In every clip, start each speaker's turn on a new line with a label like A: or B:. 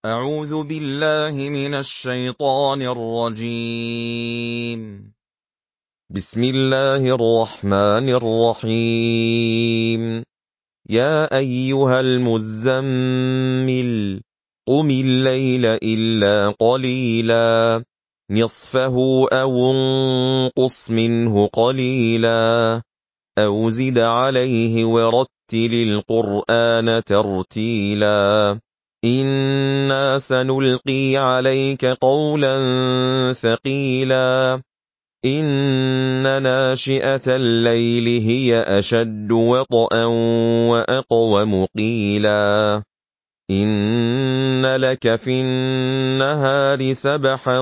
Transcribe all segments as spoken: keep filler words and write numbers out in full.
A: أعوذ بالله من الشيطان الرجيم. بسم الله الرحمن الرحيم. يا أيها المزمل قم الليل إلا قليلا نصفه أو انقص منه قليلا أو زد عليه ورتل القرآن ترتيلا إنا سنلقي عليك قولا ثقيلا إن ناشئة الليل هي أشد وطئا وأقوم قيلا إن لك في النهار سبحا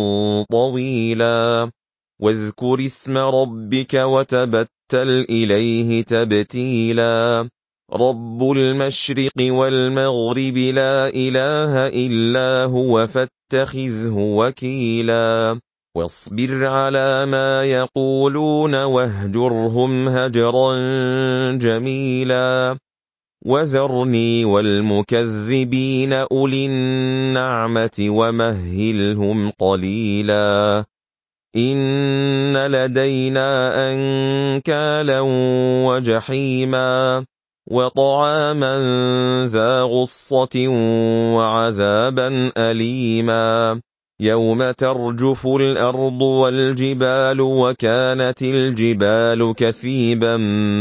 A: طويلا واذكر اسم ربك وتبتل إليه تبتيلا رب المشرق والمغرب لا إله إلا هو فاتخذه وكيلا واصبر على ما يقولون واهجرهم هجرا جميلا وذرني والمكذبين أولي النعمة ومهلهم قليلا إن لدينا أنكالا وجحيما وطعاما ذا غصة وعذابا أليما يوم ترجف الأرض والجبال وكانت الجبال كثيبا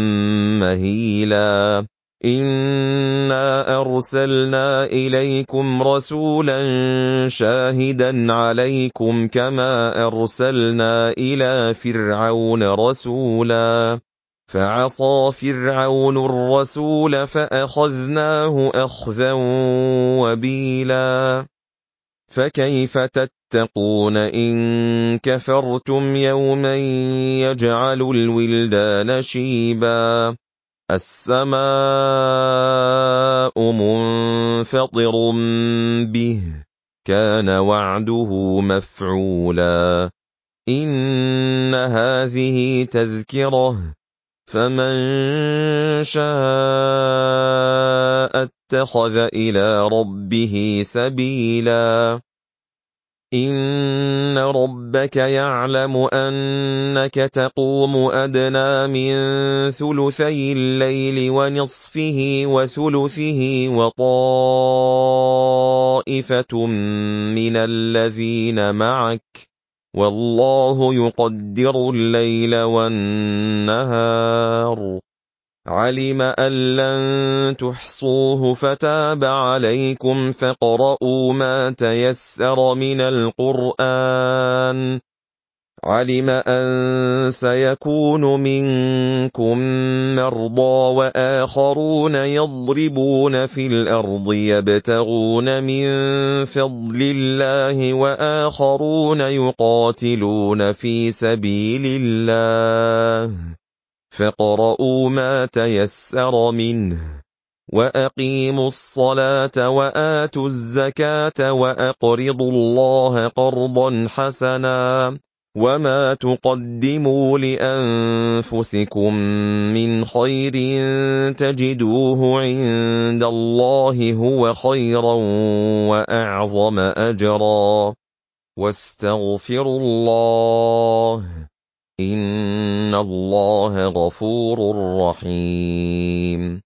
A: مهيلا إنا أرسلنا إليكم رسولا شاهدا عليكم كما أرسلنا إلى فرعون رسولا فعصى فرعون الرسول فأخذناه أخذا وبيلا فكيف تتقون إن كفرتم يوما يجعل الولدان شيبا السماء منفطر به كان وعده مفعولا إن هذه تذكرة فمن شاء اتخذ إلى ربه سبيلا إن ربك يعلم أنك تقوم أدنى من ثلثي الليل ونصفه وثلثه وطائفة من الذين معك والله يقدر الليل والنهار علم أن لن تحصوه فتاب عليكم فاقرؤوا ما تيسر من القرآن علم أن سيكون منكم مرضى وآخرون يضربون في الأرض يبتغون من فضل الله وآخرون يقاتلون في سبيل الله فاقرؤوا ما تيسر منه وأقيموا الصلاة وآتوا الزكاة وأقرضوا الله قرضا حسنا وما تقدموا لأنفسكم من خير تجدوه عند الله هو خيرا وأعظم أجرا واستغفروا الله إن الله غفور رحيم